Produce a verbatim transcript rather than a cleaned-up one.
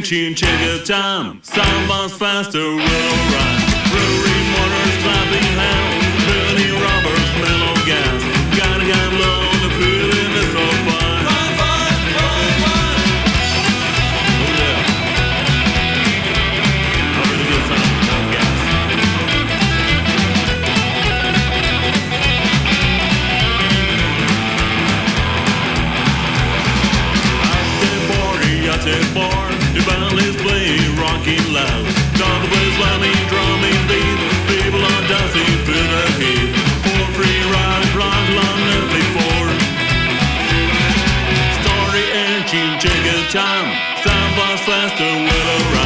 engine, check your time. Someone's faster, will run. Roaring motors, clapping hands. Burning rubber, smell of gas. Gotta get low, the feeling is so fun. Fun, fun, fun, fun. Oh yeah. I'm really good sound, no gas. At the bar, the band is playing rocking loud. Down the place, slamming, drumming beat. People are dancing through the heat. For free ride, rock London before. Story engine, check your time. Sound fast, faster, will around.